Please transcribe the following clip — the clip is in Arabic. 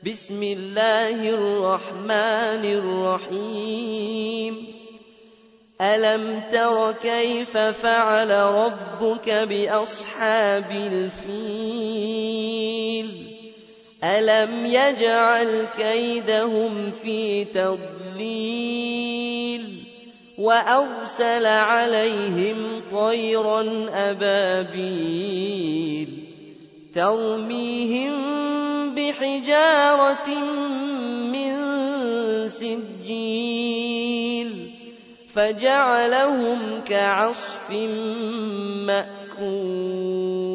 بسم الله الرحمن الرحيم ألم تر كيف فعل ربك بأصحاب الفيل ألم يجعل كيدهم في تضليل وأرسل عليهم طيرا أبابيل ترميهم بحجارة من سجيل فجعلهم كعصف مأكول.